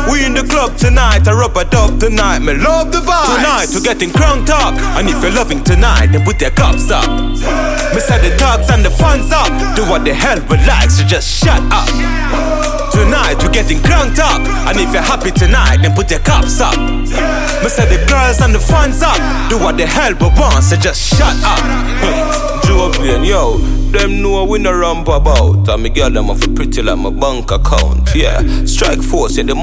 We in the club tonight, I rub a dub tonight. Me love the vibe. Tonight we're getting cranked up. And if you're loving tonight, then put your cups up. Me say the talks and the fun's up. Do what the hell we like, so just shut up. Tonight we're getting cranked up. And if you're happy tonight, then put your cups up. Me say the girls and the fun's up. Do what the hell we want, so just shut up. Joe Plain, yo, them know we no ramp about. And me girl them off pretty like my bank account. Yeah, strike force, yeah, the